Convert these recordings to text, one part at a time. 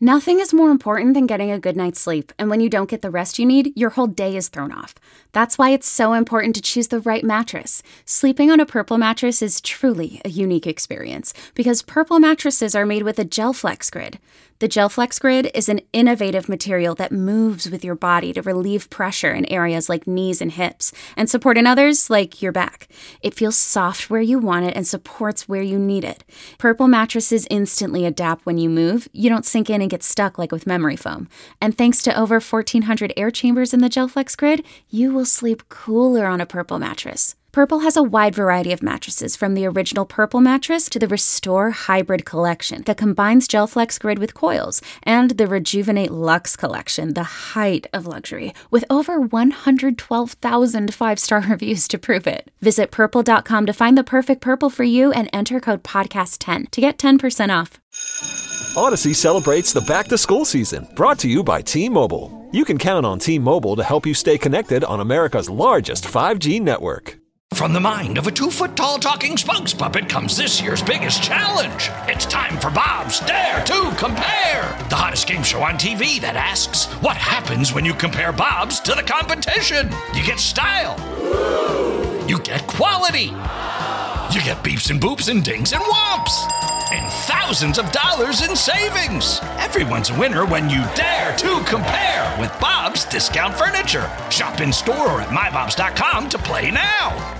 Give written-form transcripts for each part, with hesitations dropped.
Nothing is more important than getting a good night's sleep, and when you don't get the rest you need, your whole day is thrown off. That's why it's so important to choose the right mattress. Sleeping on a Purple mattress is truly a unique experience, because Purple mattresses are made with a GelFlex Grid. The GelFlex Grid is an innovative material that moves with your body to relieve pressure in areas like knees and hips, and support in others like your back. It feels soft where you want it and supports where you need it. Purple mattresses instantly adapt when you move. You don't sink in and get stuck like with memory foam. And thanks to over 1,400 air chambers in the GelFlex Grid, you will sleep cooler on a Purple mattress. Purple has a wide variety of mattresses, from the original Purple mattress to the Restore Hybrid collection that combines GelFlex Grid with coils, and the Rejuvenate Luxe collection, the height of luxury, with over 112,000 five-star reviews to prove it. Visit Purple.com to find the perfect Purple for you and enter code PODCAST10 to get 10% off. Odyssey celebrates the back-to-school season, brought to you by T-Mobile. You can count on T-Mobile to help you stay connected on America's largest 5G network. From the mind of a 2-foot-tall talking spokes puppet comes this year's biggest challenge. It's time for Bob's Dare to Compare, the hottest game show on TV that asks, what happens when you compare Bob's to the competition? You get style. You get quality. You get beeps and boops and dings and whomps. And thousands of dollars in savings. Everyone's a winner when you dare to compare with Bob's Discount Furniture. Shop in store or at mybobs.com to play now.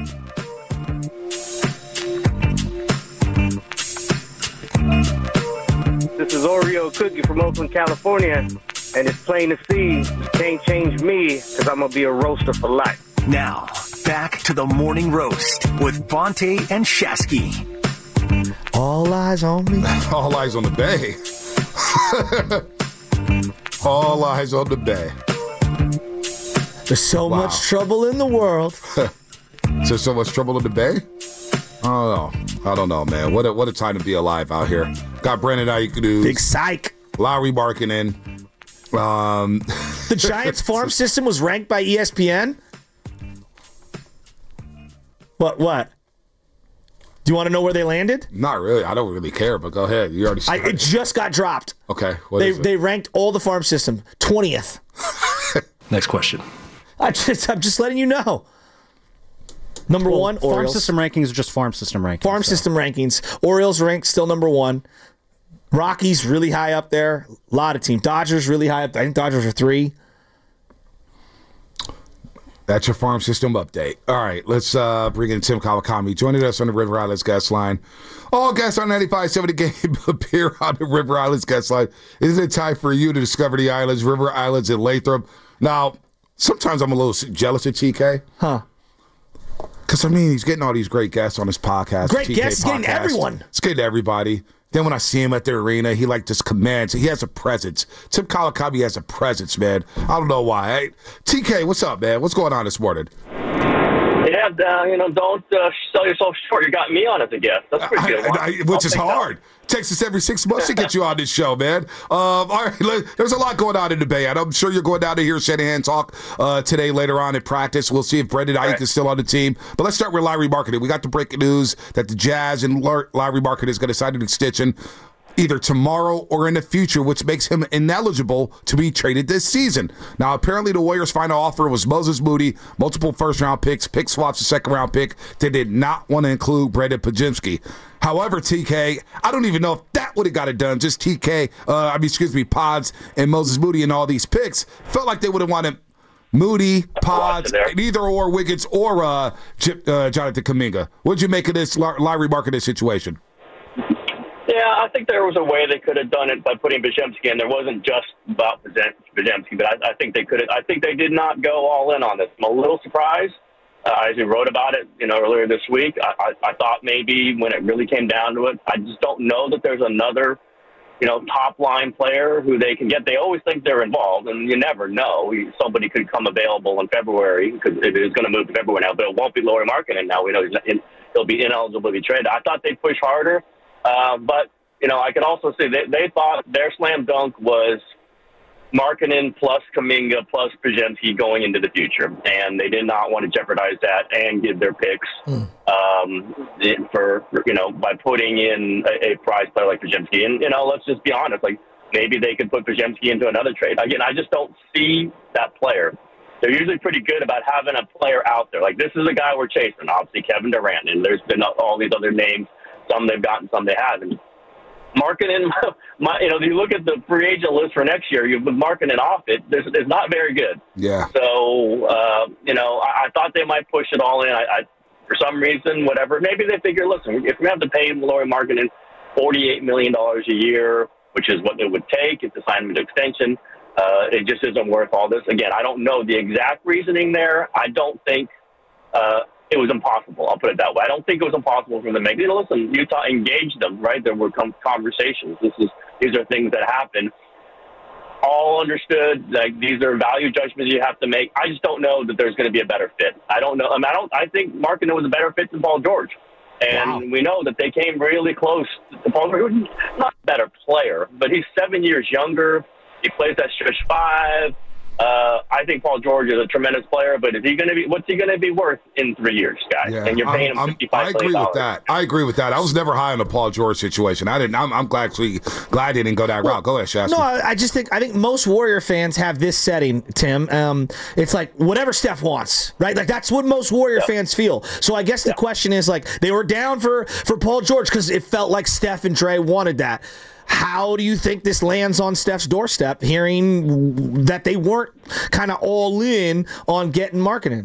This is Oreo Cookie from Oakland, California, and it's plain to see you can't change me because I'm going to be a roaster for life. Now, back to the morning roast with Bonte and Shasky. All eyes on me. All eyes on the Bay. All eyes on the Bay. There's so much trouble in the world. Is there so much trouble in the Bay? I don't know, man. What a time to be alive out here. Got Brandon Ayuk news. Big psych. Lowry Markkanen. The Giants farm system was ranked by ESPN? What? Do you want to know where they landed? Not really. I don't really care, but go ahead. You already started. It just got dropped. Okay. They ranked all the farm system 20th. Next question. I'm just letting you know. Number one, farm Orioles. System rankings are just farm system rankings. Farm system rankings. Orioles ranked still number one. Rockies really high up there. A lot of teams. Dodgers really high up. I think Dodgers are 3. That's your farm system update. All right, let's bring in Tim Kawakami. Joining us on the River Islands guest line. All guests on 95.7 The Game appear on the River Islands guest line. Isn't it time for you to discover the islands, River Islands, and Lathrop? Now, sometimes I'm a little jealous of TK. Huh. Because, he's getting all these great guests on his podcast. Great TK guests, podcast. getting everyone. It's getting everybody. Then when I see him at the arena, he just commands. He has a presence. Tim Kawakami has a presence, man. I don't know why. Hey, TK, what's up, man? What's going on this morning? Yeah, don't sell yourself short. You got me on as a guest. That's pretty good. Which is hard. Takes us every 6 months to get you on this show, man. All right, there's a lot going on in the Bay. I'm sure you're going down to hear Shanahan talk today later on in practice. We'll see if Brandon Ayuk is still on the team. But let's start with Lowry Markkanen. We got the breaking news that the Jazz and Lowry Markkanen is going to sign an extension either tomorrow or in the future, which makes him ineligible to be traded this season. Now, apparently the Warriors' final offer was Moses Moody, multiple first-round picks, pick swaps, a second-round pick. They did not want to include Brandon Podziemski. However, TK, I don't even know if that would have got it done. Just Pods and Moses Moody and all these picks. Felt like they would have wanted Moody, Pods, either or Wiggins or Jonathan Kuminga. What'd you make of this Lowry Markkanen situation? Yeah, I think there was a way they could have done it by putting Podziemski in. There wasn't just about Podziemski, but I think they could have. I think they did not go all in on this. I'm a little surprised. As you wrote about it, earlier this week, I thought maybe when it really came down to it, I just don't know that there's another, top line player who they can get. They always think they're involved, and you never know. Somebody could come available in February because it is going to move to February now, but it won't be Lowry Markkanen now. We know he'll be ineligible to be traded. I thought they'd push harder. But, I could also say they thought their slam dunk was Markkanen plus Kuminga plus Podziemski going into the future. And they did not want to jeopardize that and give their picks by putting in a prize player like Podziemski. And, let's just be honest, maybe they could put Podziemski into another trade. Again, I just don't see that player. They're usually pretty good about having a player out there. Like, this is a guy we're chasing, obviously, Kevin Durant, and there's been all these other names. Some they've gotten, some they haven't. Markkanen, you look at the free agent list for next year, with Markkanen off it, it's not very good. Yeah. So, I thought they might push it all in. For some reason, whatever, maybe they figure, listen, if we have to pay Lauri Markkanen $48 million a year, which is what it would take if to sign him to extension, it just isn't worth all this. Again, I don't know the exact reasoning there. I don't think it was impossible. I'll put it that way. I don't think it was impossible for them to make. Listen, Utah engaged them, right? There were conversations. These are things that happen. All understood. Like, these are value judgments you have to make. I just don't know that there's going to be a better fit. I don't know. I think Markkanen was a better fit than Paul George. And we know that they came really close to Paul George. He's not a better player, but he's 7 years younger. He plays that stretch five. I think Paul George is a tremendous player, but what's he going to be worth in 3 years, guys? Yeah, and you're paying him $55 I agree million. with that. I agree with that. I was never high on the Paul George situation. I'm glad they didn't go that route. Go ahead, Shasta. No, I think most Warrior fans have this setting, Tim. It's like whatever Steph wants, right? Like, that's what most Warrior fans feel. So I guess the question is, like, they were down for Paul George because it felt like Steph and Dre wanted that. How do you think this lands on Steph's doorstep, hearing that they weren't kind of all in on getting Markkanen?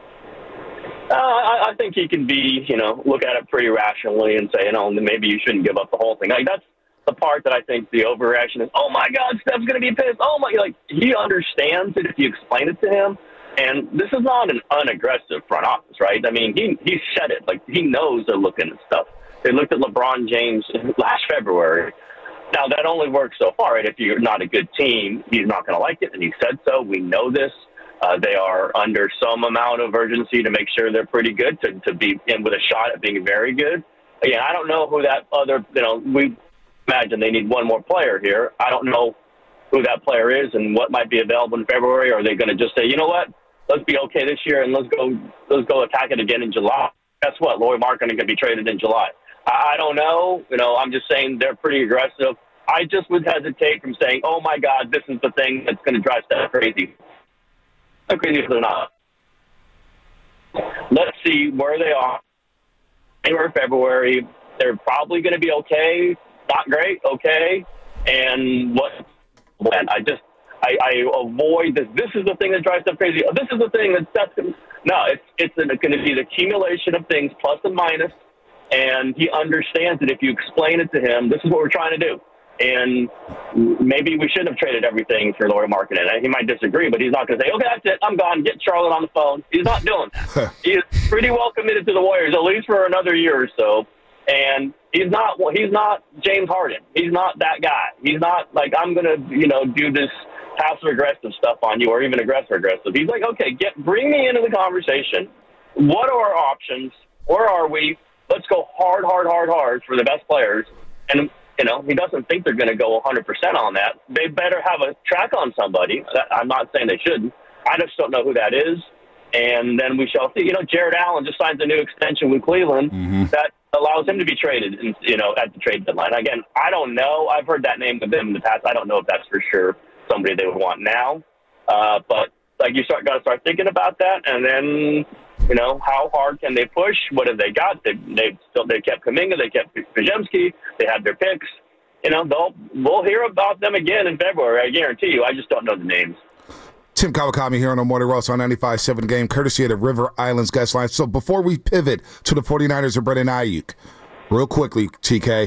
I think he can be, look at it pretty rationally and say, maybe you shouldn't give up the whole thing. Like, that's the part that I think the overreaction is, oh, my God, Steph's going to be pissed. Oh, my, like, he understands it if you explain it to him. And this is not an unaggressive front office, right? I mean, he said it. Like, he knows they're looking at stuff. They looked at LeBron James last February. Now, that only works so far, right? If you're not a good team, he's not going to like it, and he said so. We know this. They are under some amount of urgency to make sure they're pretty good, to be in with a shot at being very good. Again, I don't know who that other, we imagine they need one more player here. I don't know who that player is and what might be available in February. Or are they going to just say, you know what, let's be okay this year and let's go attack it again in July? Guess what? Lauri Markkanen can be traded in July. I don't know. I'm just saying they're pretty aggressive. I just would hesitate from saying, oh, my God, this is the thing that's going to drive Steph crazy. Not crazy if they're not. Let's see where they are. January, February, they're probably going to be okay. Not great, okay. And when? I avoid this. This is the thing that drives Steph crazy. This is the thing that Steph – no, it's going to be the accumulation of things, plus and minus. And he understands that if you explain it to him, this is what we're trying to do. And maybe we shouldn't have traded everything for Lauri Markkanen. He might disagree, but he's not going to say, okay, that's it, I'm gone, get Charlotte on the phone. He's not doing that. He's pretty well committed to the Warriors, at least for another year or so. And he's not James Harden. He's not that guy. He's not like, I'm going to, do this passive-aggressive stuff on you or even aggressive-aggressive. He's like, okay, bring me into the conversation. What are our options? Where are we? Let's go hard for the best players. And, he doesn't think they're going to go 100% on that. They better have a track on somebody. I'm not saying they shouldn't. I just don't know who that is. And then we shall see. Jared Allen just signed a new extension with Cleveland that allows him to be traded, at the trade deadline. Again, I don't know. I've heard that name with them in the past. I don't know if that's for sure somebody they would want now. But, you got to start thinking about that. And then, how hard can they push? What have they got? They kept Kuminga. They kept Podziemski. They had their picks. We'll hear about them again in February. I guarantee you. I just don't know the names. Tim Kawakami here on the Morning Roast on 95.7 Game, courtesy of the River Islands guest line. So before we pivot to the 49ers and Brandon Ayuk, real quickly, TK,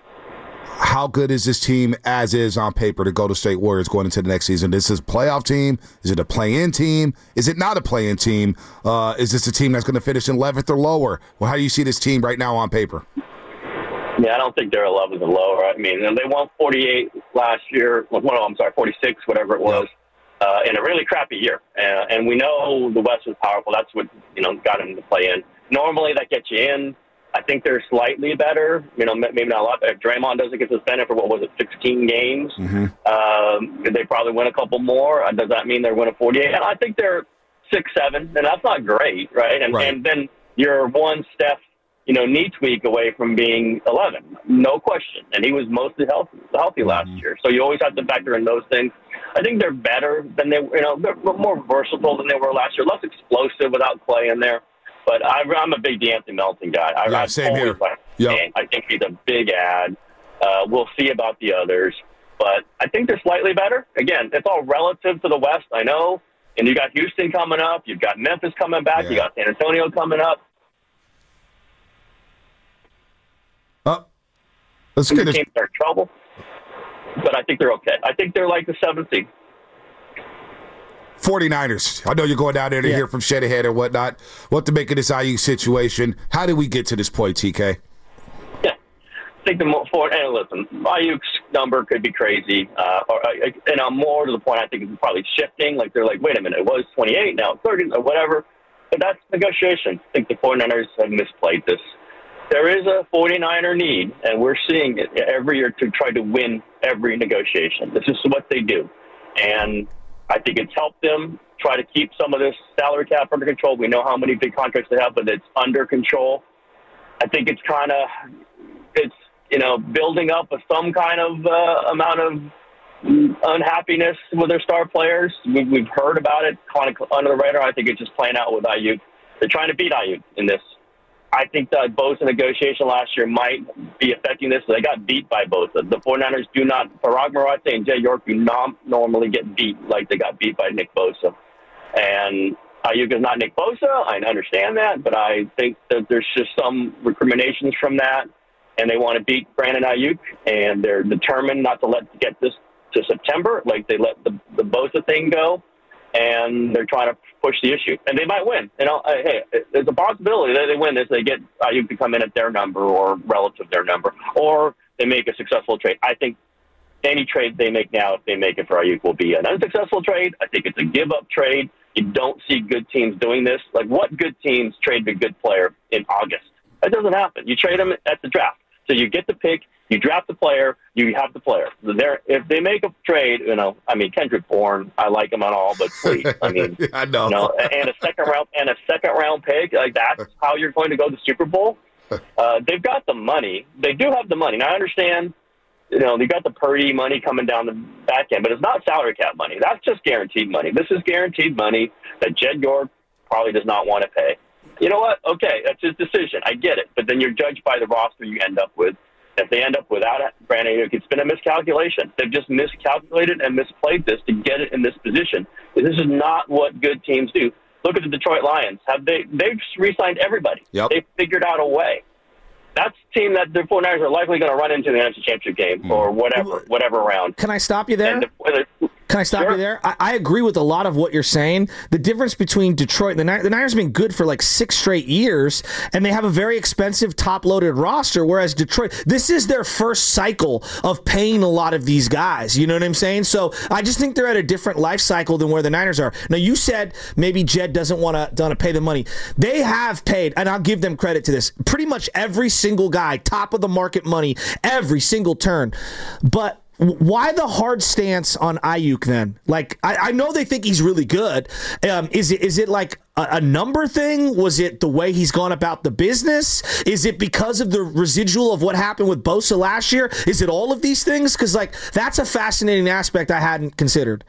how good is this team as is on paper, the Golden State Warriors, going into the next season? This is a playoff team? Is it a play-in team? Is it not a play-in team? Is this a team that's going to finish in 11th or lower? Well, how do you see this team right now on paper? Yeah, I don't think they're 11th or lower. I mean, they won 48 last year. 46, whatever it was, in a really crappy year. And we know the West was powerful. That's what, got them to play in. Normally, that gets you in. I think they're slightly better, maybe not a lot. If Draymond doesn't get suspended for, 16 games, they probably win a couple more. Does that mean they're winning 48? And I think they're 6-7, and that's not great, right? And then you're one Steph, knee tweak away from being 11, no question. And he was mostly healthy last year. So you always have to factor in those things. I think they're better than they're more versatile than they were last year, less explosive without Clay in there. But I'm a big DeAnthony Melton guy. Same here. I think he's a big ad. We'll see about the others. But I think they're slightly better. Again, it's all relative to the West, I know. And you got Houston coming up. You've got Memphis coming back. You got San Antonio coming up. Let's get the teams are in trouble. But I think they're okay. I think they're like the 7th seed. 49ers. I know you're going down there to hear from Shanahan and whatnot. What to make of this IU situation? How did we get to this point, TK? Yeah. I think and listen, IU's number could be crazy. And more to the point, I think it's probably shifting. Like, they're like, wait a minute, it was 28, now it's 30, or whatever. But that's negotiation. I think the 49ers have misplayed this. There is a 49er need, and we're seeing it every year to try to win every negotiation. This is what they do. And I think it's helped them try to keep some of this salary cap under control. We know how many big contracts they have, but it's under control. I think it's building up some kind of amount of unhappiness with their star players. We've heard about it kind of under the radar. I think it's just playing out with IU. They're trying to beat IU in this. I think that Bosa negotiation last year might be affecting this. They got beat by Bosa. The 49ers do not, Parag Marathe and Jay York do not normally get beat like they got beat by Nick Bosa. And Ayuk is not Nick Bosa. I understand that, but I think that there's just some recriminations from that, and they want to beat Brandon Ayuk, and they're determined not to get this to September like they let the Bosa thing go. And they're trying to push the issue. And they might win. Hey, there's a possibility that they win this. They get Ayuk to come in at their number or relative to their number, or they make a successful trade. I think any trade they make now, if they make it for Ayuk, will be an unsuccessful trade. I think it's a give-up trade. You don't see good teams doing this. Like, what good teams trade a good player in August? That doesn't happen. You trade them at the draft. So you get the pick, you draft the player, you have the player. If they make a trade, Kendrick Bourne, I like him at all, but please, I know. And a second round pick, like, that's how you're going to go to the Super Bowl. They've got the money. They do have the money. Now I understand, they got the Purdy money coming down the back end, but it's not salary cap money. That's just guaranteed money. This is guaranteed money that Jed York probably does not want to pay. You know what? Okay, that's his decision. I get it. But then you're judged by the roster you end up with. If they end up without Brandon Ayuk, it's been a miscalculation. They've just miscalculated and misplayed this to get it in this position. This is not what good teams do. Look at the Detroit Lions. They've re-signed everybody. Yep. They've figured out a way. That's a team that the 49ers are likely going to run into in the NFC Championship game or whatever round. Can I stop you there? Can I stop Sure. you there? I agree with a lot of what you're saying. The difference between Detroit and the Niners have been good for like 6 straight years, and they have a very expensive top-loaded roster, whereas Detroit, this is their first cycle of paying a lot of these guys. You know what I'm saying? So I just think they're at a different life cycle than where the Niners are. Now, you said maybe Jed doesn't want to pay the money. They have paid, and I'll give them credit to this, pretty much every single guy, top of the market money, every single turn. But why the hard stance on Ayuk then? Like, I know they think he's really good. Is it like a number thing? Was it the way he's gone about the business? Is it because of the residual of what happened with Bosa last year? Is it all of these things? Because, like, that's a fascinating aspect I hadn't considered.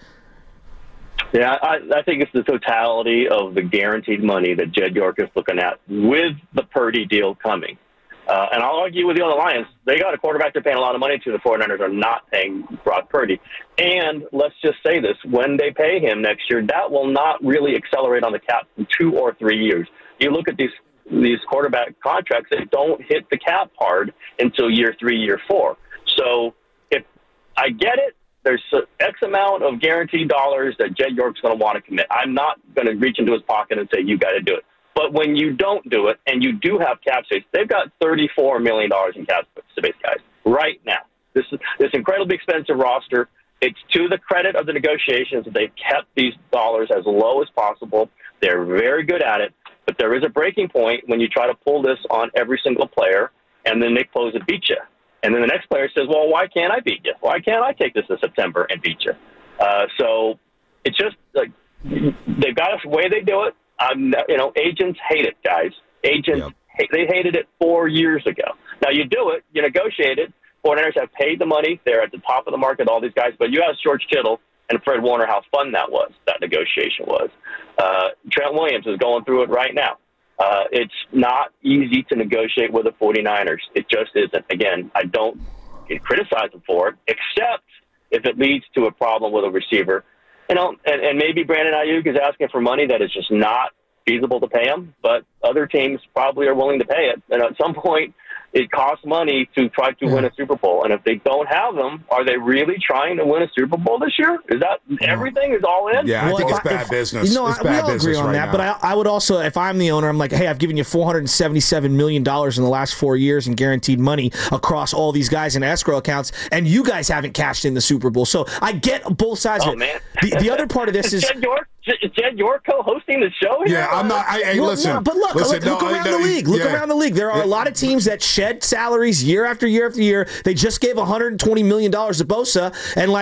Yeah, I think it's the totality of the guaranteed money that Jed York is looking at with the Purdy deal coming. And I'll argue with you on the Lions. They got a quarterback they're paying a lot of money to. The 49ers are not paying Brock Purdy. And let's just say this, when they pay him next year, that will not really accelerate on the cap for 2 or 3 years. You look at these quarterback contracts, they don't hit the cap hard until year 3, year 4. So if I get it, there's X amount of guaranteed dollars that Jed York's going to want to commit. I'm not going to reach into his pocket and say, you got to do it. But when you don't do it, and you do have cap space, they've got $34 million in cap space, guys, right now. This incredibly expensive roster. It's to the credit of the negotiations that they've kept these dollars as low as possible. They're very good at it. But there is a breaking point when you try to pull this on every single player, and then Nick Bosa beat you. And then the next player says, well, why can't I beat you? Why can't I take this in September and beat you? So it's just like they've got a way they do it. Agents hate it, guys. Agents They hated it 4 years ago. Now you do it, you negotiate it. 49ers have paid the money. They're at the top of the market, all these guys. But you asked George Kittle and Fred Warner how fun that negotiation was. Trent Williams is going through it right now. It's not easy to negotiate with the 49ers. It just isn't. Again, I don't criticize them for it, except if it leads to a problem with a receiver. And maybe Brandon Ayuk is asking for money that is just not feasible to pay him, but other teams probably are willing to pay it. And at some point, it costs money to try to win a Super Bowl. And if they don't have them, are they really trying to win a Super Bowl this year? Is that everything is all in? Yeah, I think it's bad business. We all agree on that. But I would also, if I'm the owner, I'm like, hey, I've given you $477 million in the last 4 years in guaranteed money across all these guys in escrow accounts, and you guys haven't cashed in the Super Bowl. So I get both sides of it. Man. The other part of this is Jed York co-hosting the show here? Yeah, I'm not. Listen. No, but look around the league. Look around the league. There are a lot of teams that shed salaries year after year after year. They just gave $120 million to Bosa, and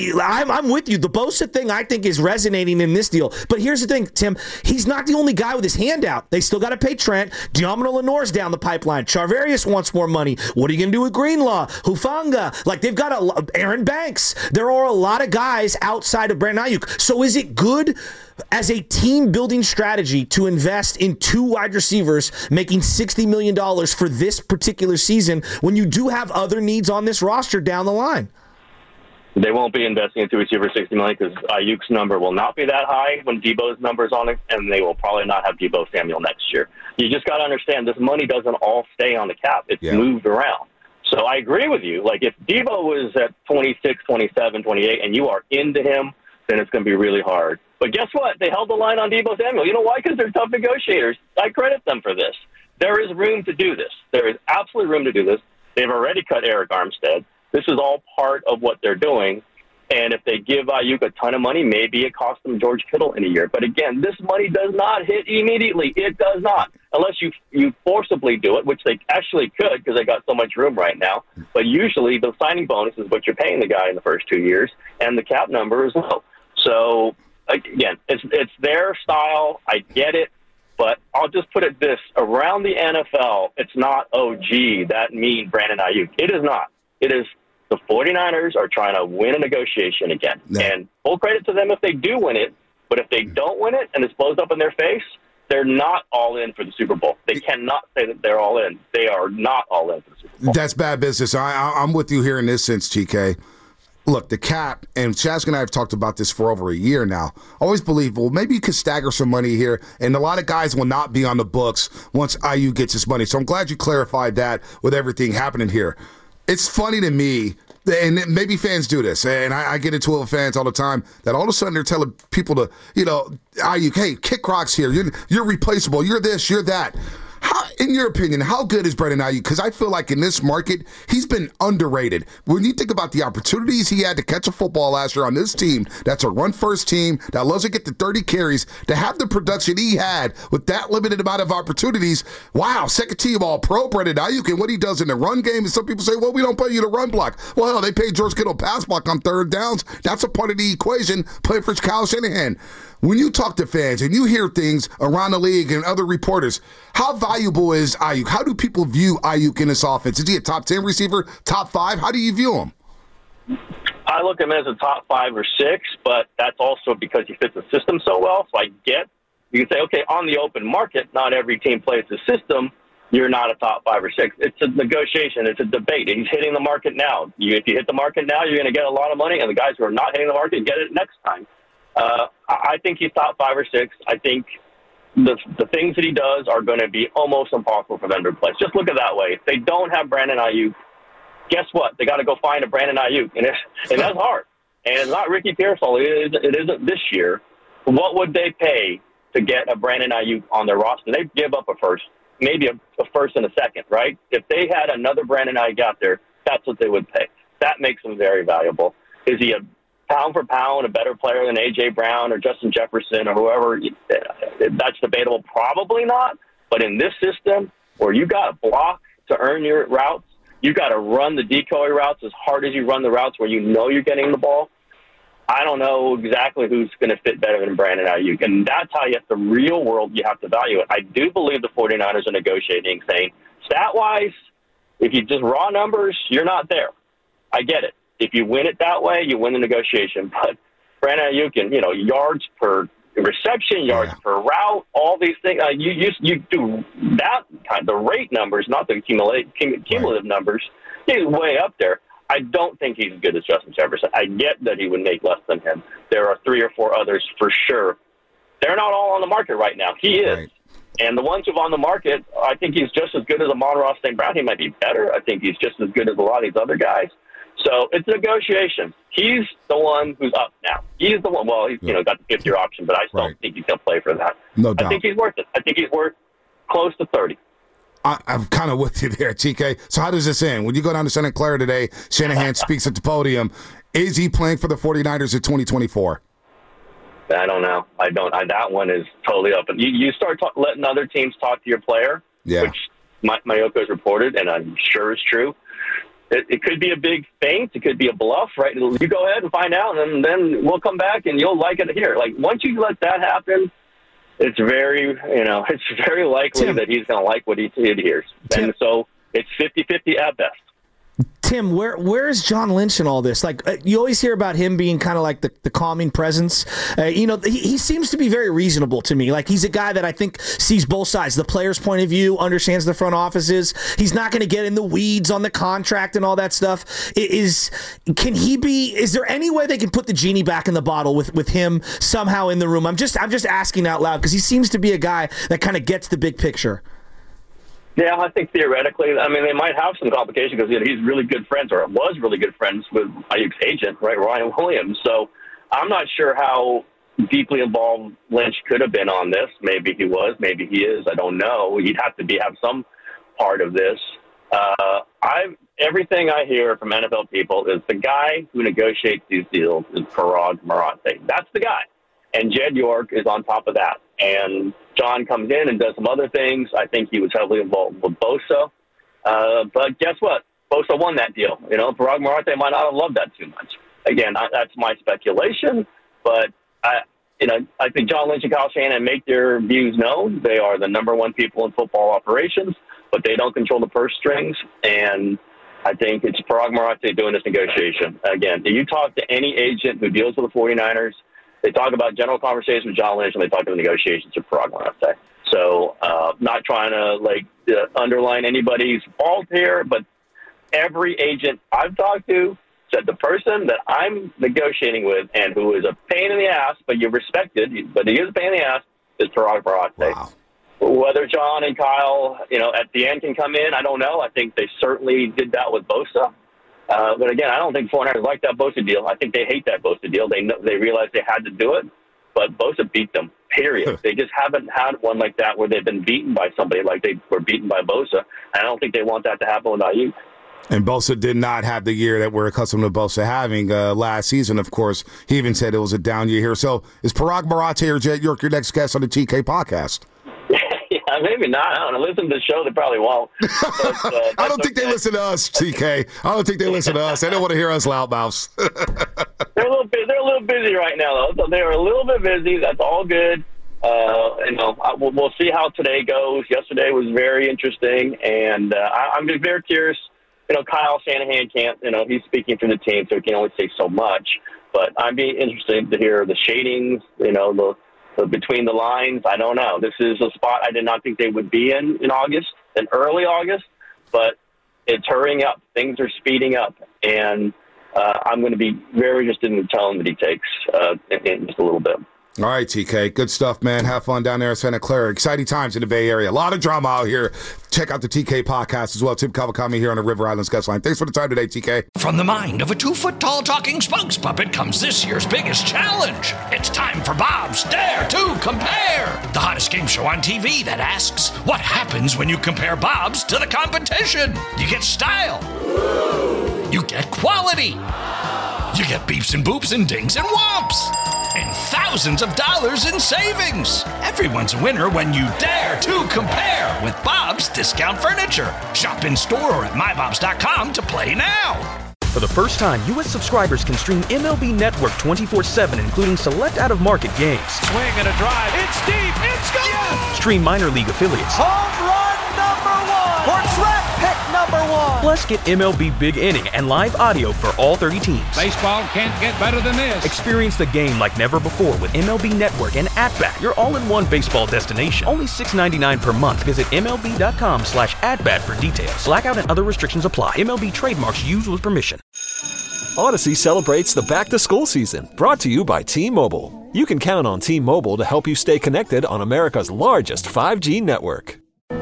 I'm with you. The Bosa thing I think is resonating in this deal. But here's the thing, Tim. He's not the only guy with his hand out. They still got to pay Trent. Diamond Lenoir's down the pipeline. Charvarius wants more money. What are you going to do with Greenlaw? Hufanga? They've got Aaron Banks. There are a lot of guys outside of Brandon Ayuk. So is it good as a team-building strategy to invest in 2 wide receivers making $60 million for this particular season when you do have other needs on this roster down the line? They won't be investing in 2 receivers $60 million because Ayuk's number will not be that high when Debo's number is on it, and they will probably not have Debo Samuel next year. You just got to understand this money doesn't all stay on the cap. It's moved around. So I agree with you. If Debo was at 26, 27, 28, and you are into him, then it's going to be really hard. But guess what? They held the line on Debo Samuel. You know why? Because they're tough negotiators. I credit them for this. There is room to do this. There is absolutely room to do this. They've already cut Eric Armstead. This is all part of what they're doing. And if they give Ayuk a ton of money, maybe it costs them George Kittle in a year. But again, this money does not hit immediately. It does not. Unless you forcibly do it, which they actually could because they got so much room right now. But usually the signing bonus is what you're paying the guy in the first 2 years, and the cap number is low. So, again, it's their style. I get it. But I'll just put it this. Around the NFL, it's not, that mean Brandon Ayuk. It is not. It is the 49ers are trying to win a negotiation again. Yeah. And full credit to them if they do win it. But if they don't win it and it blows up in their face, they're not all in for the Super Bowl. They cannot say that they're all in. They are not all in for the Super Bowl. That's bad business. I'm with you here in this sense, TK. Look, the cap, and Shazk and I have talked about this for over a year now. Always believe, well, maybe you could stagger some money here, and a lot of guys will not be on the books once IU gets his money. So I'm glad you clarified that with everything happening here. It's funny to me, and maybe fans do this, and I get into it with fans all the time, that all of a sudden they're telling people to, IU, hey, kick rocks here. You're replaceable. You're this, you're that. In your opinion, how good is Brandon Ayuk? Because I feel like in this market, he's been underrated. When you think about the opportunities he had to catch a football last year on this team, that's a run-first team that loves to get the 30 carries, to have the production he had with that limited amount of opportunities, wow, second-team all-pro Brandon Ayuk, and what he does in the run game, and some people say, well, we don't pay you to run block. Well, hell, they paid George Kittle pass block on third downs. That's a part of the equation, playing for Kyle Shanahan. When you talk to fans and you hear things around the league and other reporters, how valuable is Ayuk? How do people view Ayuk in this offense? Is he a top 10 receiver, top 5? How do you view him? I look at him as a top 5 or 6, but that's also because he fits the system so well. So you can say, okay, on the open market, not every team plays the system. You're not a top 5 or 6. It's a negotiation. It's a debate. He's hitting the market now. If you hit the market now, you're going to get a lot of money, and the guys who are not hitting the market get it next time. I think he's top 5 or 6. I think the things that he does are going to be almost impossible for them to replace. Just look at it that way. If they don't have Brandon Ayuk, guess what? They got to go find a Brandon Ayuk, and that's hard. And it's not Ricky Pearsall. It isn't this year. What would they pay to get a Brandon Ayuk on their roster? They'd give up a first, maybe a first and a second, right? If they had another Brandon Ayuk out there, that's what they would pay. That makes him very valuable. Is he a pound for pound a better player than A.J. Brown or Justin Jefferson or whoever? That's debatable. Probably not. But in this system where you got to block to earn your routes, you got to run the decoy routes as hard as you run the routes where you know you're getting the ball, I don't know exactly who's going to fit better than Brandon Ayuk. And that's how the real world you have to value it. I do believe the 49ers are negotiating, saying, stat-wise, if you just raw numbers, you're not there. I get it. If you win it that way, you win the negotiation. But Brandon Ayuk and, yards per reception, yards per route, all these things, you do that kind, the rate numbers, not the cumulative numbers, he's way up there. I don't think he's as good as Justin Jefferson. I get that he would make less than him. There are 3 or 4 others for sure. They're not all on the market right now. He is. Right. And the ones who are on the market, I think he's just as good as Amon-Ra St. Brown. He might be better. I think he's just as good as a lot of these other guys. So it's a negotiation. He's the one who's up now. He's the one. Well, he's got the 5th-year option, but I still think he's going to play for that. No doubt. I think he's worth it. I think he's worth close to 30. I'm kind of with you there, TK. So how does this end? When you go down to Santa Clara today, Shanahan speaks at the podium. Is he playing for the 49ers in 2024? I don't know. I don't. That one is totally open. You start letting other teams talk to your player, which Mayoko's reported, and I'm sure is true. It could be a big feint. It could be a bluff, right? You go ahead and find out, and then we'll come back, and you'll like it here. Like, once you let that happen, it's very likely that he's going to like what he hears. And so it's 50-50 at best. Tim, where is John Lynch in all this? Like, you always hear about him being kind of like the calming presence. He seems to be very reasonable to me. Like, he's a guy that I think sees both sides, the player's point of view, understands the front offices. He's not going to get in the weeds on the contract and all that stuff. Is there any way they can put the genie back in the bottle with him somehow in the room? I'm just asking out loud because he seems to be a guy that kind of gets the big picture. Yeah, I think theoretically, they might have some complication because he's really good friends, or was really good friends with Ayuk's agent, right, Ryan Williams. So I'm not sure how deeply involved Lynch could have been on this. Maybe he was, maybe he is. I don't know. He'd have to have some part of this. Everything I hear from NFL people is the guy who negotiates these deals is Parag Marathe. That's the guy. And Jed York is on top of that. And John comes in and does some other things. I think he was heavily involved with Bosa. But guess what? Bosa won that deal. Parag Marathe might not have loved that too much. Again, that's my speculation. But, I think John Lynch and Kyle Shanahan make their views known. They are the number one people in football operations, but they don't control the purse strings. And I think it's Parag Marathe doing this negotiation. Again, if you talk to any agent who deals with the 49ers, they talk about general conversations with John Lynch, and they talk about negotiations with Parag Marathe. So not trying to underline anybody's fault here, but every agent I've talked to said the person that I'm negotiating with and who is a pain in the ass, but you respected, but he is a pain in the ass, is Parag Marathe. Wow. Whether John and Kyle, at the end can come in, I don't know. I think they certainly did that with Bosa. But again, I don't think 49ers like that Bosa deal. I think they hate that Bosa deal. They realized they had to do it, but Bosa beat them, period. They just haven't had one like that where they've been beaten by somebody like they were beaten by Bosa. And I don't think they want that to happen with Ayuk. And Bosa did not have the year that we're accustomed to Bosa having last season, of course. He even said it was a down year here. So is Parag Marathe or Jed York your next guest on the TK podcast? Yeah, maybe not. I don't know. Listen to the show, they probably won't. But, I don't think they listen to us, TK. I don't think they listen to us. They don't want to hear us loudmouths. They're a little busy right now, though. So they're a little bit busy. That's all good. We'll see how today goes. Yesterday was very interesting, and I'm just very curious. Kyle Shanahan can't. He's speaking for the team, so he can only say so much. But I'd be interested to hear the shadings. The between the lines. I don't know. This is a spot I did not think they would be in August, in early August, but it's hurrying up. Things are speeding up, and I'm going to be very interested in the tone that he takes in just a little bit. All right, TK. Good stuff, man. Have fun down there in Santa Clara. Exciting times in the Bay Area. A lot of drama out here. Check out the TK podcast as well. Tim Kawakami here on the River Islands Guest Line. Thanks for the time today, TK. From the mind of a 2-foot-tall talking spokes puppet comes this year's biggest challenge. It's time for Bob's Dare to Compare, the hottest game show on TV that asks, what happens when you compare Bob's to the competition? You get style. You get quality. You get beeps and boops and dings and whomps. And thousands of dollars in savings. Everyone's a winner when you dare to compare with Bob's Discount Furniture. Shop in store or at mybobs.com to play now. For the first time, U.S. subscribers can stream MLB Network 24/7, including select out-of-market games. Swing and a drive. It's deep. It's gone. Yes! Stream minor league affiliates. Home run number 1. Or draft pick number 1. Plus, get MLB Big Inning and live audio for all 30 teams. Baseball can't get better than this. Experience the game like never before with MLB Network and At-Bat, your all-in-one baseball destination. Only $6.99 per month. Visit MLB.com/AtBat for details. Blackout and other restrictions apply. MLB trademarks used with permission. Odyssey celebrates the back-to-school season, brought to you by T-Mobile. You can count on T-Mobile to help you stay connected on America's largest 5G network.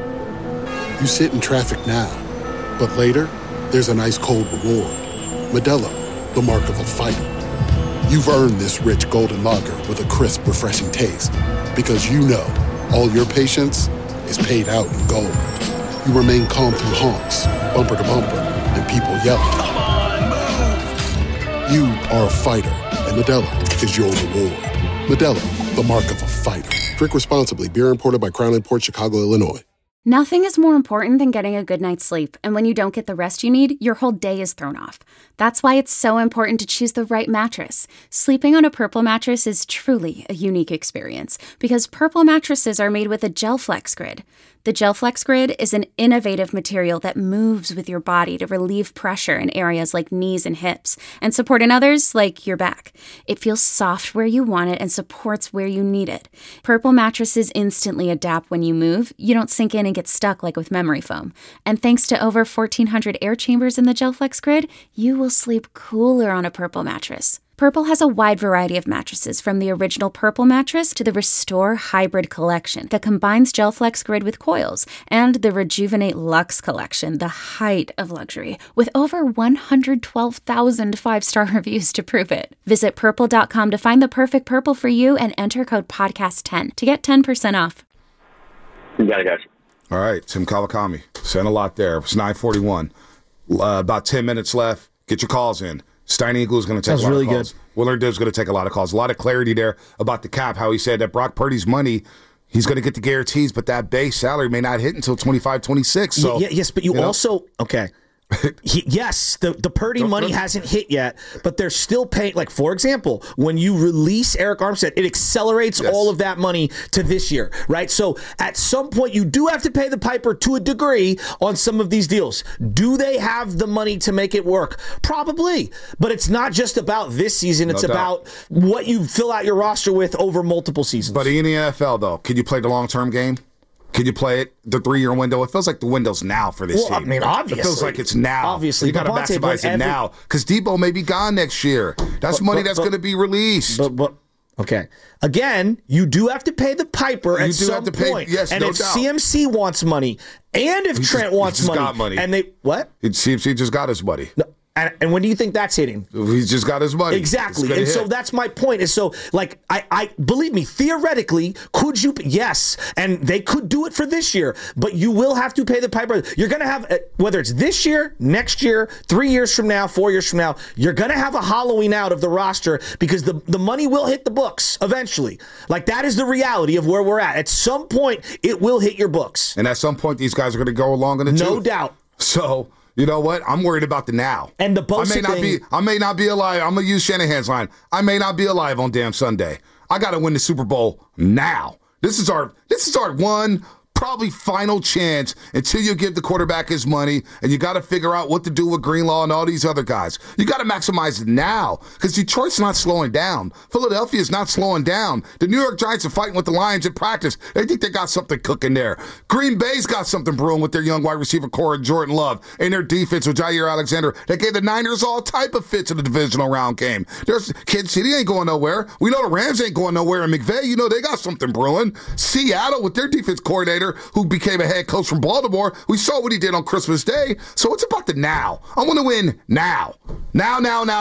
You sit in traffic now, but later, there's an ice-cold reward. Modelo, the mark of a fighter. You've earned this rich golden lager with a crisp, refreshing taste. Because you know, all your patience is paid out in gold. You remain calm through honks, bumper to bumper, and people yelling. Come on, move! You are a fighter, and Modelo is your reward. Modelo, the mark of a fighter. Drink responsibly. Beer imported by Crown Imports, Chicago, Illinois. Nothing is more important than getting a good night's sleep, and when you don't get the rest you need, your whole day is thrown off. That's why it's so important to choose the right mattress. Sleeping on a Purple mattress is truly a unique experience, because Purple mattresses are made with a GelFlex Grid. The GelFlex Grid is an innovative material that moves with your body to relieve pressure in areas like knees and hips, and support in others like your back. It feels soft where you want it and supports where you need it. Purple mattresses instantly adapt when you move. You don't sink in and get stuck like with memory foam. And thanks to over 1,400 air chambers in the GelFlex Grid, you will sleep cooler on a Purple mattress. Purple has a wide variety of mattresses, from the original Purple mattress to the Restore Hybrid collection that combines GelFlex Grid with coils, and the Rejuvenate Luxe collection, the height of luxury, with over 112,000 five-star reviews to prove it. Visit Purple.com to find the perfect Purple for you and enter code PODCAST10 to get 10% off. You got it, guys. All right, Tim Kawakami. Sent a lot there. It's 9:41. About 10 minutes left. Get your calls in. Steiny Eagle is going to take a lot of calls. Willard is going to take a lot of calls. A lot of clarity there about the cap, how he said that Brock Purdy's money, he's going to get the guarantees, but that base salary may not hit until 25, 26. So, yes, but you also, okay. Yes, the Purdy money hasn't hit yet, but they're still paying. Like, for example, when you release Eric Armstead, it accelerates all of that money to this year, right? So at some point, you do have to pay the piper to a degree on some of these deals. Do they have the money to make it work? Probably, but it's not just about this season. It's about what you fill out your roster with over multiple seasons. But in the NFL, though, can you play the long-term game? Can you play it the 3-year window? It feels like the window's now for this team. I mean, obviously. It feels like it's now. Obviously. You got to maximize it now because Debo may be gone next year. That's money that's going to be released. Okay. Again, you do have to pay the piper at some point. Yes, and no if doubt. CMC wants money, and if Trent wants money, got money, and they what? CMC just got his money. No. And when do you think that's hitting? He's just got his money. Exactly. And so that's my point. Is so, like, I believe me, theoretically, could you? Yes. And they could do it for this year, but you will have to pay the piper. You're going to have, whether it's this year, next year, 3 years from now, 4 years from now, you're going to have a hollowing out of the roster because the money will hit the books eventually. Like, that is the reality of where we're at. At some point, it will hit your books. And at some point, these guys are going to go along in the No tooth. doubt. So, you know what? I'm worried about the now. And the Bosa I may not be alive. I'm going to use Shanahan's line. I may not be alive on damn Sunday. I got to win the Super Bowl now. This is our one probably final chance until you give the quarterback his money, and you got to figure out what to do with Greenlaw and all these other guys. You got to maximize it now because Detroit's not slowing down. Philadelphia is not slowing down. The New York Giants are fighting with the Lions in practice. They think they got something cooking there. Green Bay's got something brewing with their young wide receiver core and Jordan Love and their defense with Jair Alexander. They gave the Niners all type of fits in the divisional round game. There's Kansas City ain't going nowhere. We know the Rams ain't going nowhere. And McVay, you know they got something brewing. Seattle with their defense coordinator who became a head coach from Baltimore. We saw what he did on Christmas Day. So it's about the now. I want to win now. Now.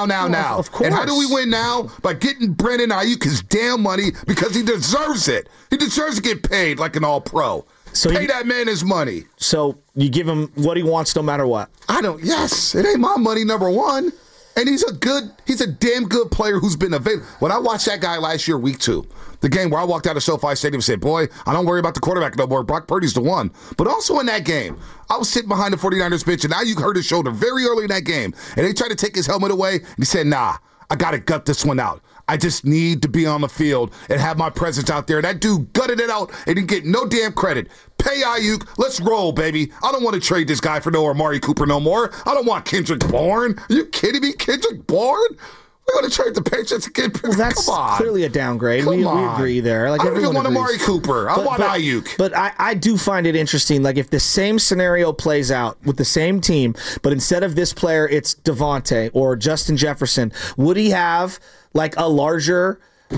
Of course. And how do we win now? By getting Brandon Ayuk his damn money because he deserves it. He deserves to get paid like an all-pro. So pay that man his money. So you give him what he wants no matter what. Yes. It ain't my money, number one. And he's a damn good player who's been available. When I watched that guy last year, week 2, the game where I walked out of SoFi Stadium and said, boy, I don't worry about the quarterback no more. Brock Purdy's the one. But also in that game, I was sitting behind the 49ers bench, and now you hurt his shoulder very early in that game. And they tried to take his helmet away, and he said, nah, I got to gut this one out. I just need to be on the field and have my presence out there. That dude gutted it out and didn't get no damn credit. Pay Ayuk. Let's roll, baby. I don't want to trade this guy for no Amari Cooper no more. I don't want Kendrick Bourne. Are you kidding me? Kendrick Bourne? We're going to trade the Patriots again. Well, that's clearly a downgrade. We agree there. Like, I don't even want agrees. Amari Cooper. I want Ayuk. But I do find it interesting. Like, if the same scenario plays out with the same team, but instead of this player, it's Devontae or Justin Jefferson, would he have like a larger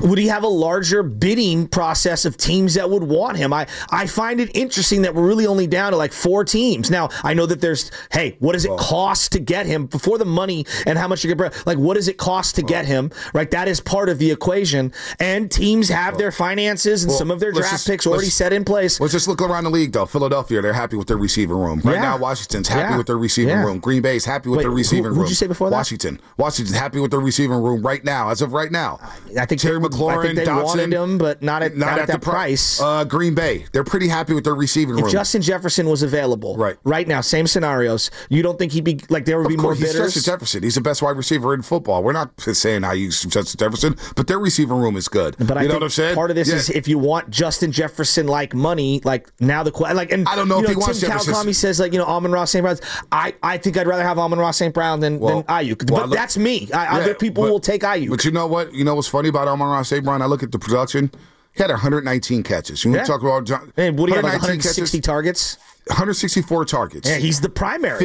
bidding process of teams that would want him? I find it interesting that we're really only down to like 4 teams. Now, I know that there's, hey, what does it cost to get him before the money and how much you get? Like, what does it cost to get him? Right? That is part of the equation. And teams have their finances and some of their draft picks already set in place. Let's just look around the league, though. Philadelphia, they're happy with their receiving room. Right now, Washington's happy with their receiving room. Green Bay's happy with their receiving room. Who'd you say before that? Washington's happy with their receiving room right now, as of right now. I think Terry McLaurin, I think they Dotson, wanted him, but not at that price. Green Bay, they're pretty happy with their receiving room. If Justin Jefferson was available, right now, same scenarios, you don't think he'd be like there would be more bidders? He's Justin Jefferson. He's the best wide receiver in football. We're not saying I use Justin Jefferson, but their receiving room is good. But you know what I'm saying? Part of this is if you want Justin Jefferson like money, like now and I don't know if he wants Tim Jefferson. Calcami says Amon-Ra St. Brown. I think I'd rather have Amon-Ra St. Brown than Ayuk. But that's me. Other people will take Ayuk. But you know what? You know what's funny about Amon-Ra St. Brown? I look at the production. He had 119 catches. You want to talk about John? And what do you have, like 160 targets? 164 targets. Yeah, he's the primary.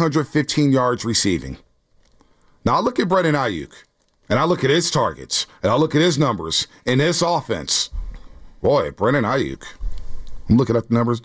1,515 yards receiving. Now I look at Brandon Ayuk, and I look at his targets, and I look at his numbers in this offense. Boy, Brandon Ayuk. I'm looking at the numbers.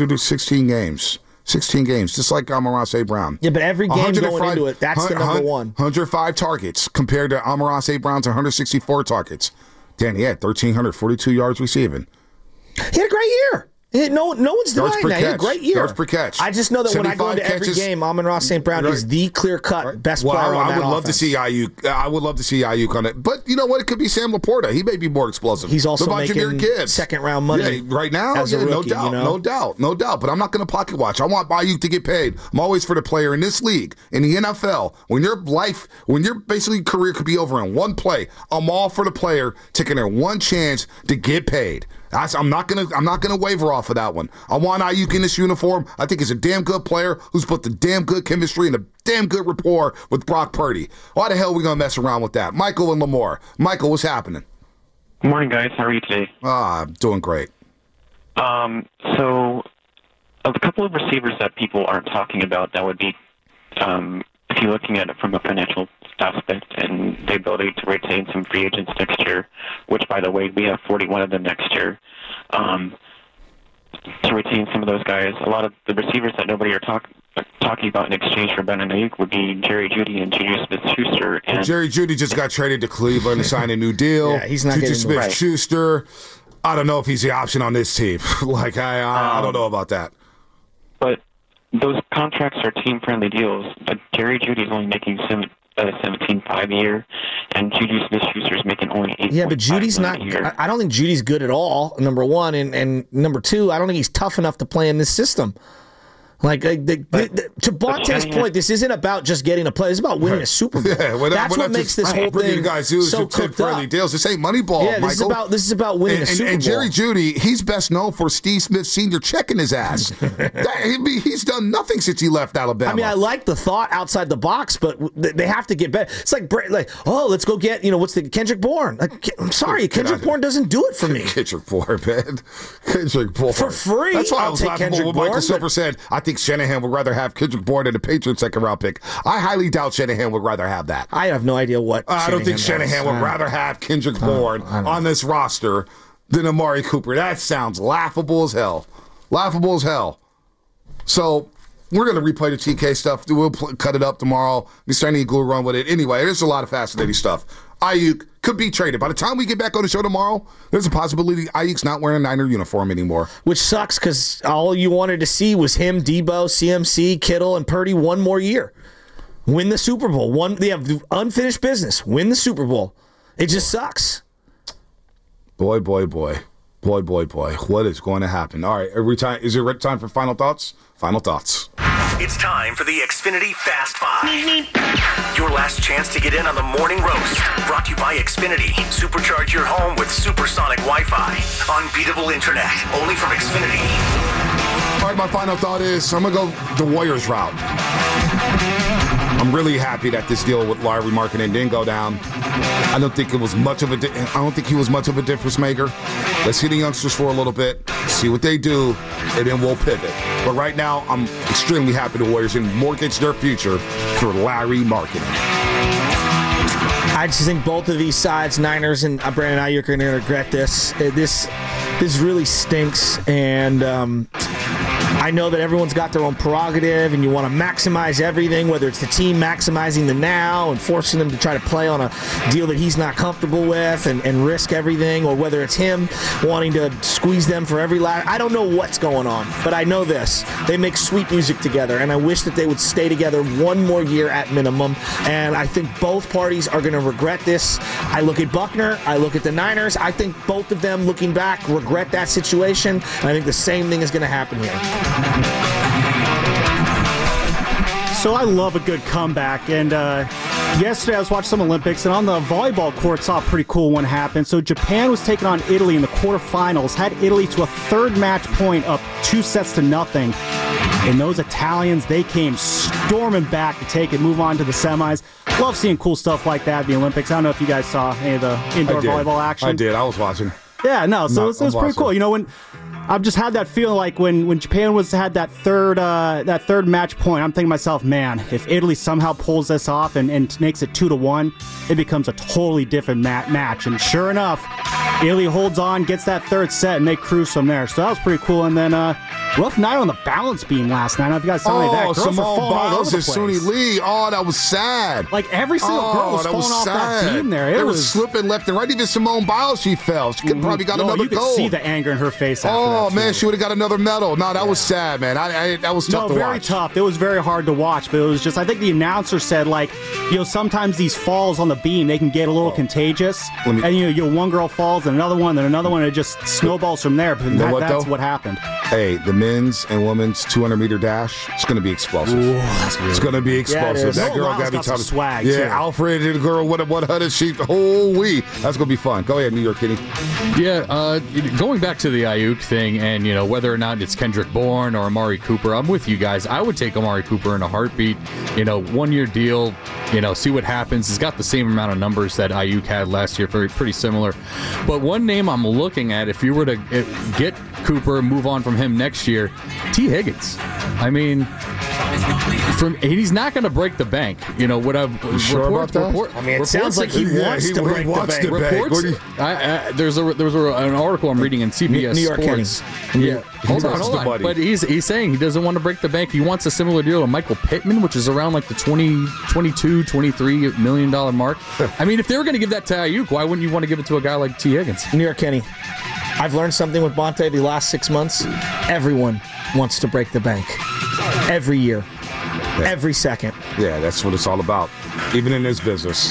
16 games. 16 games, just like Amon-Ra St. Brown. Yeah, but every game going into it, that's the number one. 105 targets compared to Amon-Ra St. Brown's 164 targets. Danny had 1,342 yards receiving. He had a great year. No one's denying that. He had a great year. Yards per catch. I just know that when I go into every game, Amon-Ra St. Brown is the clear-cut best player on that offense. I would love to see Ayuk. I would love to see Ayuk on it. But you know what? It could be Sam Laporta. He may be more explosive. He's also making second-round money. Yeah, right now, as a rookie, no doubt. But I'm not going to pocket watch. I want Ayuk to get paid. I'm always for the player in this league, in the NFL. When your basically career could be over in one play, I'm all for the player taking their one chance to get paid. I'm not gonna waver off of that one. I want Ayuk in this uniform. I think he's a damn good player who's put the damn good chemistry and a damn good rapport with Brock Purdy. Why the hell are we gonna mess around with that? Michael and Lamar. Michael, what's happening? Good morning, guys. How are you today? I'm doing great. So a couple of receivers that people aren't talking about that would be, if you're looking at it from a financial aspect and the ability to retain some free agents next year, which, by the way, we have 41 of them next year, to retain some of those guys. A lot of the receivers that nobody are talking about in exchange for Brandon Ayuk would be Jerry Jeudy and Juju Smith-Schuster. And Jerry Jeudy just got traded to Cleveland to sign a new deal. Yeah, he's not Juju getting Smith-Schuster, I don't know if he's the option on this team. I don't know about that. But those contracts are team-friendly deals. But Jerry Judy's only making $17.5 a year, and Juju Smith-Schuster's making only $8.5 Yeah, but Judy's not. I don't think Judy's good at all. Number one, and number two, I don't think he's tough enough to play in this system. To Bonte's point, this isn't about just getting a play. It's about winning a Super Bowl. Yeah, that's what makes this whole thing so cooked up. Deals. This ain't Moneyball, yeah, Michael. This is about winning a Super Bowl. And Jerry Jeudy, he's best known for Steve Smith Sr. checking his ass. He's done nothing since he left Alabama. I mean, I like the thought outside the box, but they have to get better. It's like let's go get, what's the Kendrick Bourne? I'm sorry, Kendrick Bourne doesn't do it for me. Kendrick Bourne, man. Kendrick Bourne. For free. That's why I'll take Kendrick Bourne. Michael Silver said, I think Shanahan would rather have Kendrick Bourne than the Patriots second-round pick. I highly doubt Shanahan would rather have that. I have no idea what I don't think Shanahan would rather have Kendrick Bourne on this roster than Amari Cooper. That sounds laughable as hell. Laughable as hell. So we're going to replay the TK stuff. We'll cut it up tomorrow. We're starting to go run with it. Anyway, there's a lot of fascinating stuff. Ayuk could be traded. By the time we get back on the show tomorrow, there's a possibility Ayuk's not wearing a Niner uniform anymore. Which sucks because all you wanted to see was him, Debo, CMC, Kittle, and Purdy one more year. Win the Super Bowl. They have unfinished business. Win the Super Bowl. It just sucks. Boy. What is going to happen? All right, is it time for final thoughts? Final thoughts. It's time for the Xfinity Fast Five. Your last chance to get in on the morning roast. Brought to you by Xfinity. Supercharge your home with supersonic Wi-Fi. Unbeatable internet. Only from Xfinity. All right, my final thought is I'm going to go the Warriors route. I'm really happy that this deal with Lauri Markkanen didn't go down. I don't think he was much of a difference maker. Let's see the youngsters for a little bit, see what they do, and then we'll pivot. But right now, I'm extremely happy the Warriors didn't mortgage their future for Lauri Markkanen. I just think both of these sides, Niners and Brandon Ayuk, are going to regret this. This really stinks, and I know that everyone's got their own prerogative, and you want to maximize everything, whether it's the team maximizing the now and forcing them to try to play on a deal that he's not comfortable with and risk everything, or whether it's him wanting to squeeze them for every last. I don't know what's going on, but I know this. They make sweet music together, and I wish that they would stay together one more year at minimum, and I think both parties are going to regret this. I look at Buckner, I look at the Niners. I think both of them, looking back, regret that situation, and I think the same thing is going to happen here. So I love a good comeback, and yesterday I was watching some Olympics, and on the volleyball court saw a pretty cool one happen. So Japan was taking on Italy in the quarterfinals, had Italy to a third match point up 2-0. And those Italians, they came storming back to take it, move on to the semis. Love seeing cool stuff like that at the Olympics. I don't know if you guys saw any of the indoor volleyball action. I did. I was watching. Yeah, no, so it was pretty cool. You know, when I've just had that feeling like when Japan had that third match point, I'm thinking to myself, man, if Italy somehow pulls this off and makes it 2-1, it becomes a totally different match. And sure enough, Italy holds on, gets that third set, and they cruise from there. So that was pretty cool. And then rough night on the balance beam last night. I don't know if you guys saw any of that. Girls Simone Biles and Suni Lee. Oh, that was sad. Like every single girl was falling off that beam there. They were slipping left and right. Even Simone Biles, she fell. She could probably got another gold. You could see the anger in her face after that. Oh, man, she would have got another medal. No, that was sad, man. That was tough to watch. Very tough. It was very hard to watch, but it was just, I think the announcer said, like, sometimes these falls on the beam, they can get a little contagious. And, one girl falls, and another one, and it just snowballs from there. But that's what happened. Hey, the men's and women's 200-meter dash, it's going to be explosive. Ooh, it's going to be explosive. Yeah, that girl got to be tough. Swag, yeah, too. Alfred and the girl, what a sheep. Holy, that's going to be fun. Go ahead, New York Kitty. Yeah, going back to the Ayuk thing and, whether or not it's Kendrick Bourne or Amari Cooper, I'm with you guys. I would take Amari Cooper in a heartbeat. 1-year deal, see what happens. He's got the same amount of numbers that Ayuk had last year, pretty similar. But one name I'm looking at, if you were to get Cooper, move on from him next year, T. Higgins. I mean, he's not going to break the bank. What I've sure about that? I mean, it sounds like he wants to break the bank. Reports. There was an article I'm reading in CBS New York Sports. Yeah, hold on. But he's saying he doesn't want to break the bank. He wants a similar deal to Michael Pittman, which is around like the $22-23 million mark. I mean, if they were going to give that to Ayuk, why wouldn't you want to give it to a guy like T. Higgins? New York Kenny. I've learned something with Bonte the last 6 months. Everyone wants to break the bank. Every year. Yeah. Every second. Yeah, that's what it's all about. Even in this business.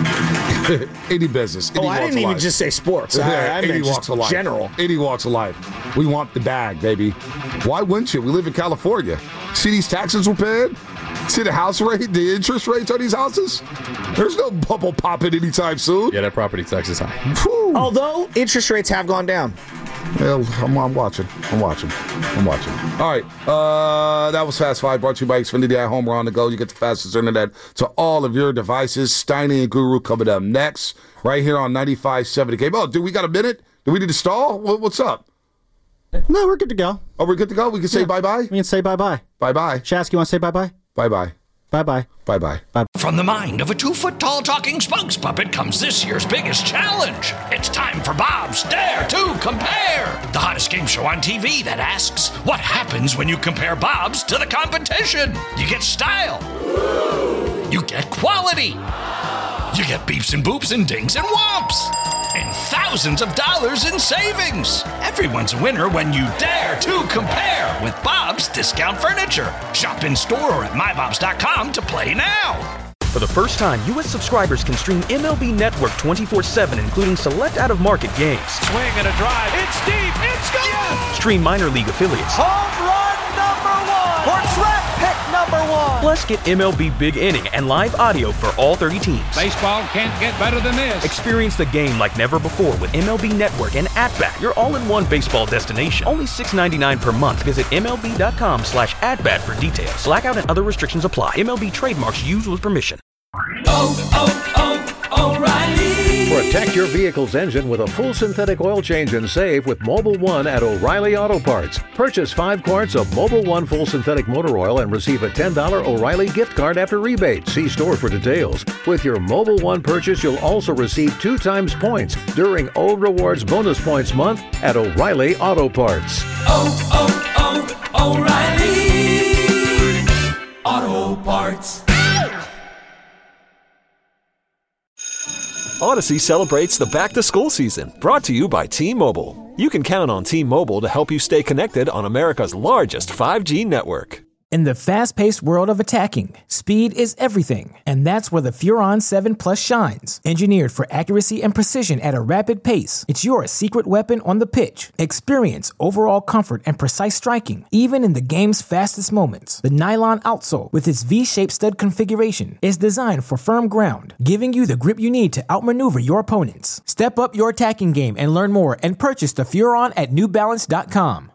Any business. I didn't even just say sports. I meant just general. Any walks of life. We want the bag, baby. Why wouldn't you? We live in California. See these taxes we're paying? See the house rate, the interest rates on these houses? There's no bubble popping anytime soon. Yeah, that property tax is high. Whew. Although interest rates have gone down. Well, I'm watching. All right. That was Fast Five, brought to you by Xfinity at home. We're on the go. You get the fastest internet to all of your devices. Steiny and Guru coming up next, right here on 95.7 Game. Oh, do we got a minute? Do we need to stall? What's up? No, we're good to go. Oh, we're good to go? We can say bye-bye? We can say bye-bye. Bye-bye. Shask, you want to say bye-bye? Bye-bye. Bye-bye. Bye-bye. Bye. From the mind of a 2-foot-tall talking spokes puppet comes this year's biggest challenge. It's time for Bob's Dare to Compare, the hottest game show on TV that asks, what happens when you compare Bob's to the competition? You get style. You get quality. You get beeps and boops and dings and whomps. And thousands of dollars in savings. Everyone's a winner when you dare to compare with Bob's Discount Furniture. Shop in store or at mybobs.com to play now. For the first time, U.S. subscribers can stream MLB Network 24/7, including select out-of-market games. Swing and a drive. It's deep. It's gone. Yes. Stream minor league affiliates. Home run number 1. Or draft pick number 1. Plus, get MLB Big Inning and live audio for all 30 teams. Baseball can't get better than this. Experience the game like never before with MLB Network and At-Bat, your all-in-one baseball destination. Only $6.99 per month. Visit MLB.com/AtBat for details. Blackout and other restrictions apply. MLB trademarks used with permission. O'Reilly. Protect your vehicle's engine with a full synthetic oil change and save with Mobil 1 at O'Reilly Auto Parts. Purchase 5 quarts of Mobil 1 full synthetic motor oil and receive a $10 O'Reilly gift card after rebate. See store for details. With your Mobil 1 purchase, you'll also receive 2 times points during O Rewards Bonus Points Month at O'Reilly Auto Parts. O'Reilly Auto Parts. Odyssey celebrates the back-to-school season, brought to you by T-Mobile. You can count on T-Mobile to help you stay connected on America's largest 5G network. In the fast-paced world of attacking, speed is everything, and that's where the Furon 7 Plus shines. Engineered for accuracy and precision at a rapid pace, it's your secret weapon on the pitch. Experience overall comfort and precise striking, even in the game's fastest moments. The nylon outsole, with its V-shaped stud configuration, is designed for firm ground, giving you the grip you need to outmaneuver your opponents. Step up your attacking game and learn more and purchase the Furon at NewBalance.com.